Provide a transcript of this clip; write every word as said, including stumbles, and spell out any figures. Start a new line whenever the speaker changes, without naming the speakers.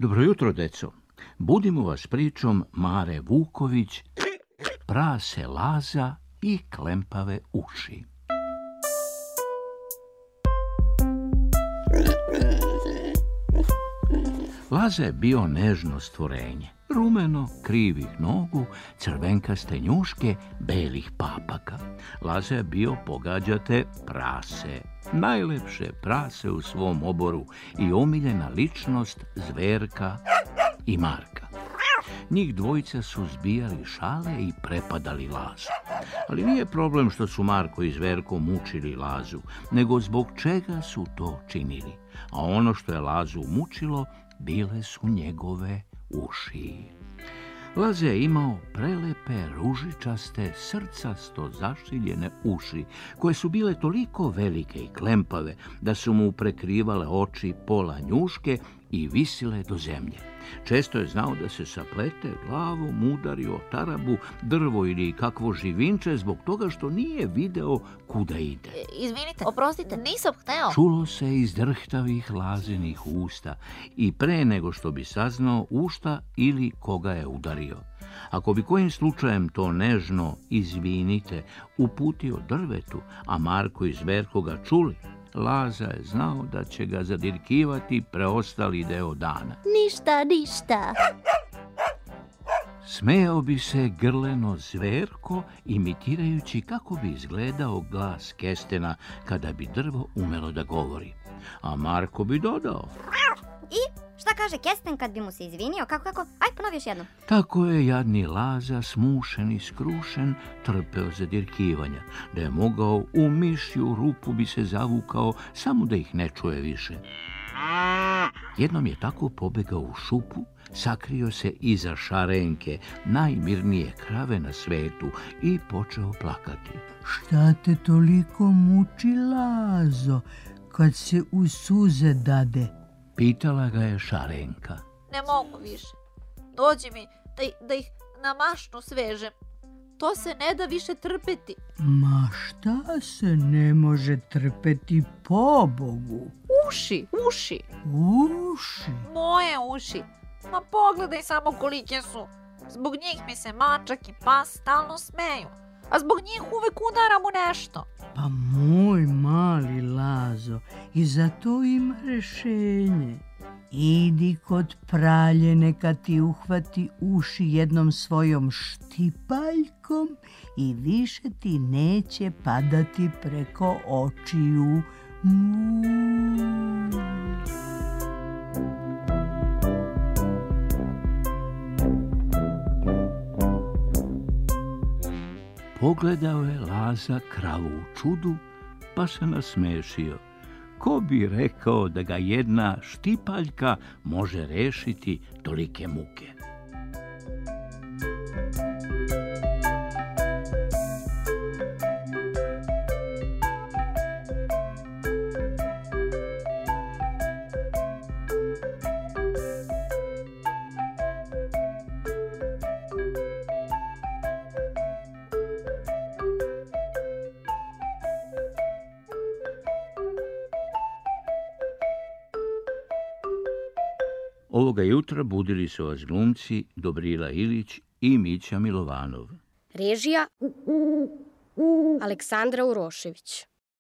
Dobro jutro, deco. Budimo vas pričom Mare Vuković, Prase Laza i klempave uši. Laza je bio nežno stvorenje, rumeno, krivih nogu, crvenkaste njuške, belih papaka. Laza je bio, pogađate, prase, najlepše prase u svom oboru i omiljena ličnost Zverka i Marka. Njih dvojica su zbijali šale i prepadali Lazu. Ali nije problem što su Marko i Zverko mučili Lazu, nego zbog čega su to činili. A ono što je Lazu mučilo bile su njegove uši. Laza je imao prelepe, ružičaste, srcasto zašiljene uši, koje su bile toliko velike i klempave da su mu prekrivale oči pola njuške i visile do zemlje. Često je znao da se saplete glavom, udari o tarabu, drvo ili kakvo živinče zbog toga što nije video kuda ide.
E, izvinite, oprostite, nisam hteo.
Čulo se iz drhtavih Lazinih usta i pre nego što bi saznao u šta ili koga je udario. Ako bi kojim slučajem to nežno izvinite uputio drvetu, a Marko i Zverko ga čuli, Laza je znao da će ga zadirkivati preostali deo dana.
Ništa, ništa.
Smejao bi se grleno Zverko, imitirajući kako bi izgledao glas kestena kada bi drvo umelo da govori. A Marko bi dodao:
I šta kaže kesten kad bi mu se izvinio? Kako, kako? Aj, ponovi još jednom.
Tako je jadni Laza, smušen i skrušen, trpeo zadirkivanja. Da je mogao, u mišju rupu bi se zavukao, samo da ih ne čuje više. Jednom je tako pobegao u šupu, sakrio se iza Šarenke, najmirnije krave na svetu, i počeo plakati.
Šta te toliko muči, Lazo, kad se u suze dade?
Pitala ga je Šarenka.
Ne mogu više. Dođi mi da, da ih na mašnu svežem. To se ne da više trpeti.
Ma šta se ne može trpeti, pobogu?
Uši, uši.
Uši?
Moje uši. Ma pogledaj samo kolike su. Zbog njih mi se mačak i pas stalno smeju. A zbog njih uvek udaram u nešto.
Pa moj mali Lazo, i za to ima rešenje. Idi kod pralje, neka ti uhvati uši jednom svojom štipaljkom i više ti neće padati preko očiju. Mu.
Pogledao je Laza kravu u čudu, pa se nasmešio. Ko bi rekao da ga jedna štipaljka može rešiti tolike muke? Ovoga jutra budili su vas glumci Dobrila Ilić i Mića Milovanov.
Režija Aleksandra Urošević.